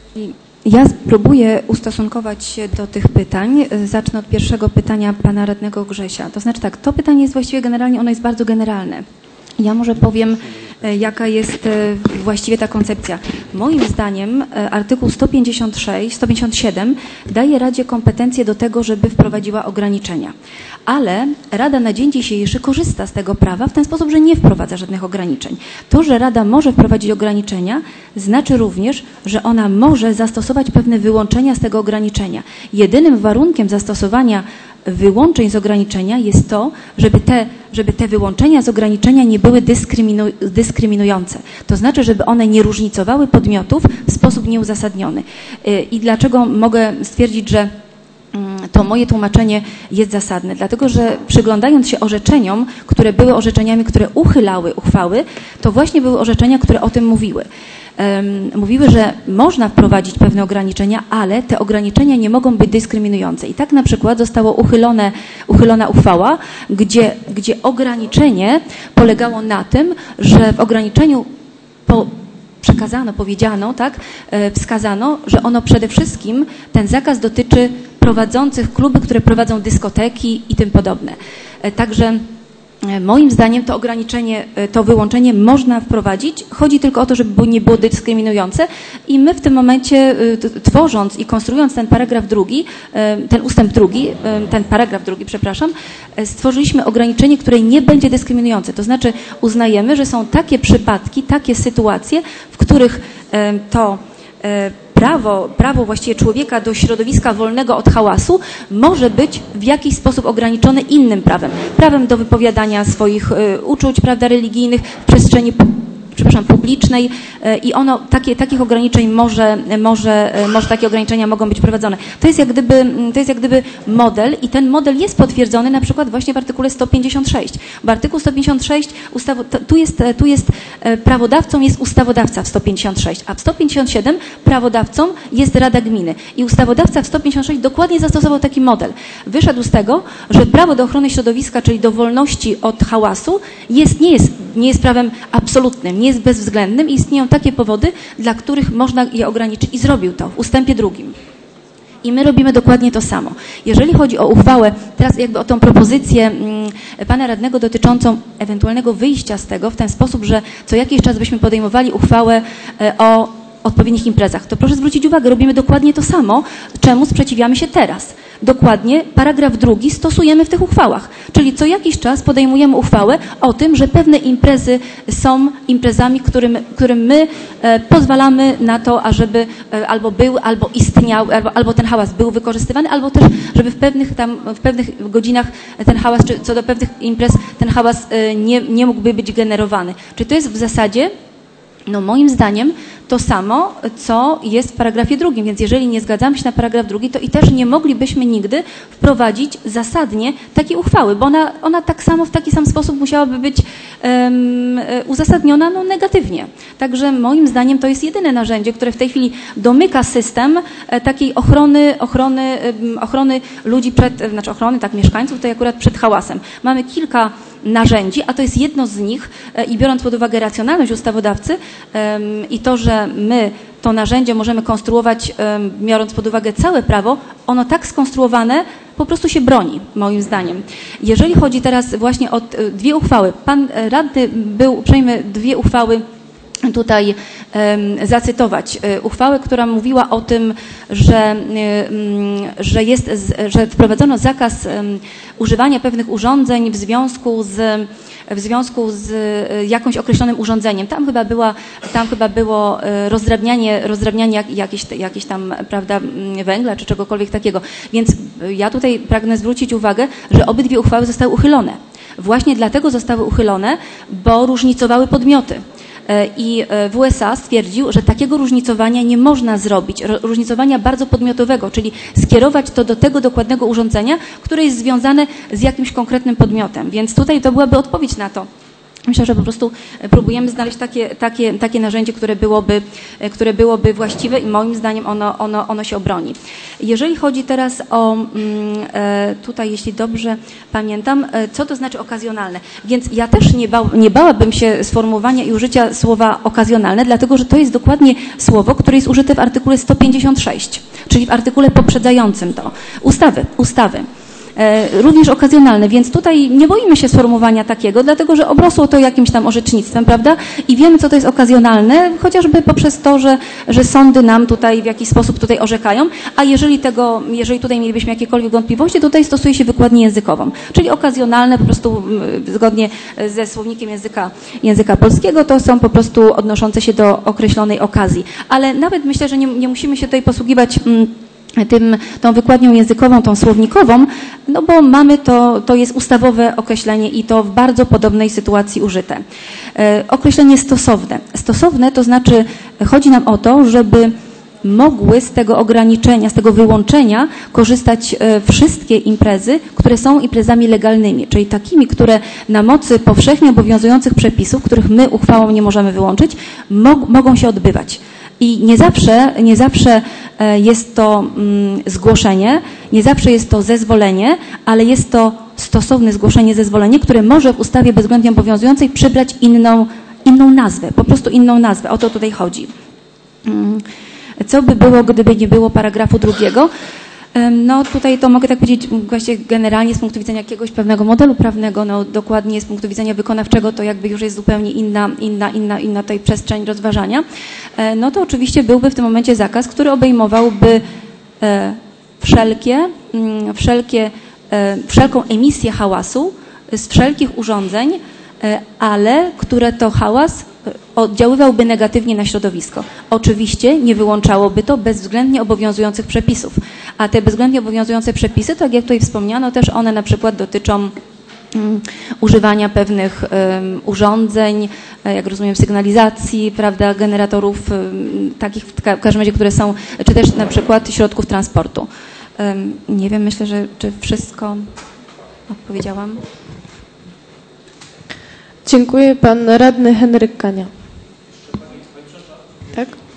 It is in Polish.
Ja spróbuję ustosunkować się do tych pytań. Zacznę od pierwszego pytania pana radnego Grzesia. To znaczy tak, to pytanie jest właściwie generalnie, ono jest bardzo generalne. Ja może powiem, jaka jest właściwie ta koncepcja. Moim zdaniem artykuł 157 daje Radzie kompetencje do tego, żeby wprowadziła ograniczenia. Ale Rada na dzień dzisiejszy korzysta z tego prawa w ten sposób, że nie wprowadza żadnych ograniczeń. To, że Rada może wprowadzić ograniczenia, znaczy również, że ona może zastosować pewne wyłączenia z tego ograniczenia. Jedynym warunkiem zastosowania wyłączeń z ograniczenia jest to, żeby te wyłączenia z ograniczenia nie były dyskryminujące. To znaczy, żeby one nie różnicowały podmiotów w sposób nieuzasadniony. I dlaczego mogę stwierdzić, że to moje tłumaczenie jest zasadne? Dlatego, że przyglądając się orzeczeniom, które były orzeczeniami, które uchylały uchwały, to właśnie były orzeczenia, które o tym mówiły. Mówiły, że można wprowadzić pewne ograniczenia, ale te ograniczenia nie mogą być dyskryminujące. I tak na przykład została uchylona uchwała, gdzie ograniczenie polegało na tym, że w ograniczeniu powiedziano, tak, wskazano, że ono przede wszystkim, ten zakaz dotyczy prowadzących kluby, które prowadzą dyskoteki i tym podobne. Także moim zdaniem to ograniczenie, to wyłączenie można wprowadzić. Chodzi tylko o to, żeby nie było dyskryminujące i my w tym momencie, tworząc i konstruując ten paragraf drugi, ten paragraf drugi, stworzyliśmy ograniczenie, które nie będzie dyskryminujące. To znaczy uznajemy, że są takie przypadki, takie sytuacje, w których to prawo właściwie człowieka do środowiska wolnego od hałasu może być w jakiś sposób ograniczone innym prawem. Prawem do wypowiadania swoich uczuć, prawda, religijnych w przestrzeni publicznej i ono takich ograniczeń takie ograniczenia mogą być prowadzone. To jest jak gdyby model i ten model jest potwierdzony na przykład właśnie w artykule 156. Bo artykuł 156 tu jest prawodawcą jest ustawodawca w 156, a w 157 prawodawcą jest Rada Gminy. I ustawodawca w 156 dokładnie zastosował taki model. Wyszedł z tego, że prawo do ochrony środowiska, czyli do wolności od hałasu nie jest prawem absolutnym, nie jest bezwzględnym i istnieją takie powody, dla których można je ograniczyć i zrobił to w ustępie 2. I my robimy dokładnie to samo. Jeżeli chodzi o uchwałę, teraz jakby o tą propozycję pana radnego dotyczącą ewentualnego wyjścia z tego w ten sposób, że co jakiś czas byśmy podejmowali uchwałę o odpowiednich imprezach, to proszę zwrócić uwagę, robimy dokładnie to samo, czemu sprzeciwiamy się teraz. Dokładnie paragraf 2 stosujemy w tych uchwałach. Czyli co jakiś czas podejmujemy uchwałę o tym, że pewne imprezy są imprezami, którym my pozwalamy na to, ażeby albo był, albo istniał, albo ten hałas był wykorzystywany, albo też, żeby w pewnych godzinach ten hałas, czy co do pewnych imprez ten hałas nie mógłby być generowany. Czy to jest w zasadzie, moim zdaniem, to samo, co jest w paragrafie 2. Więc jeżeli nie zgadzamy się na paragraf 2, to i też nie moglibyśmy nigdy wprowadzić zasadnie takiej uchwały, bo ona tak samo, w taki sam sposób musiałaby być uzasadniona negatywnie. Także moim zdaniem to jest jedyne narzędzie, które w tej chwili domyka system takiej ochrony ludzi mieszkańców tutaj akurat przed hałasem. Mamy kilka narzędzi, a to jest jedno z nich i biorąc pod uwagę racjonalność ustawodawcy i to, że my to narzędzie możemy konstruować, biorąc pod uwagę całe prawo, ono tak skonstruowane po prostu się broni, moim zdaniem. Jeżeli chodzi teraz właśnie o 2 uchwały, pan radny był uprzejmy 2 uchwały tutaj zacytować. Uchwałę, która mówiła o tym, że wprowadzono zakaz używania pewnych urządzeń w związku z jakimś określonym urządzeniem. Tam chyba było rozdrabnianie jakieś tam, prawda, węgla czy czegokolwiek takiego. Więc ja tutaj pragnę zwrócić uwagę, że obydwie uchwały zostały uchylone. Właśnie dlatego zostały uchylone, bo różnicowały podmioty. I WSA stwierdził, że takiego różnicowania nie można zrobić, różnicowania bardzo podmiotowego, czyli skierować to do tego dokładnego urządzenia, które jest związane z jakimś konkretnym podmiotem. Więc tutaj to byłaby odpowiedź na to, Myślę, że po prostu próbujemy znaleźć takie narzędzie, które byłoby właściwe i moim zdaniem ono się obroni. Jeżeli chodzi teraz o, tutaj jeśli dobrze pamiętam, co to znaczy okazjonalne. Więc ja też nie bałabym się sformułowania i użycia słowa okazjonalne, dlatego że to jest dokładnie słowo, które jest użyte w artykule 156, czyli w artykule poprzedzającym to. Ustawy. Również okazjonalne, więc tutaj nie boimy się sformułowania takiego, dlatego że obrosło to jakimś tam orzecznictwem, prawda? I wiemy, co to jest okazjonalne, chociażby poprzez to, że sądy nam tutaj w jakiś sposób tutaj orzekają, a jeżeli tutaj mielibyśmy jakiekolwiek wątpliwości, tutaj stosuje się wykładnię językową, czyli okazjonalne po prostu zgodnie ze słownikiem języka polskiego, to są po prostu odnoszące się do określonej okazji. Ale nawet myślę, że nie musimy się tutaj posługiwać tą wykładnią językową, tą słownikową, no bo mamy to jest ustawowe określenie i to w bardzo podobnej sytuacji użyte. Określenie stosowne. Stosowne to znaczy, chodzi nam o to, żeby mogły z tego ograniczenia, z tego wyłączenia korzystać wszystkie imprezy, które są imprezami legalnymi, czyli takimi, które na mocy powszechnie obowiązujących przepisów, których my uchwałą nie możemy wyłączyć, mogą się odbywać. I nie zawsze jest to zgłoszenie, nie zawsze jest to zezwolenie, ale jest to stosowne zgłoszenie, zezwolenie, które może w ustawie bezwzględnie obowiązującej przybrać inną nazwę, po prostu inną nazwę. O to tutaj chodzi. Co by było, gdyby nie było paragrafu 2? No tutaj to mogę tak powiedzieć właśnie generalnie z punktu widzenia jakiegoś pewnego modelu prawnego, no dokładnie z punktu widzenia wykonawczego to jakby już jest zupełnie inna tej przestrzeń rozważania. No to oczywiście byłby w tym momencie zakaz, który obejmowałby wszelką emisję hałasu z wszelkich urządzeń, ale które to hałas oddziaływałby negatywnie na środowisko. Oczywiście nie wyłączałoby to bezwzględnie obowiązujących przepisów, a te bezwzględnie obowiązujące przepisy, tak jak tutaj wspomniano, też one na przykład dotyczą używania pewnych urządzeń, jak rozumiem sygnalizacji, prawda, generatorów takich w każdym razie, które są, czy też na przykład środków transportu. Nie wiem, myślę, że czy wszystko odpowiedziałam. Dziękuję. Pan radny Henryk Kania. Tak?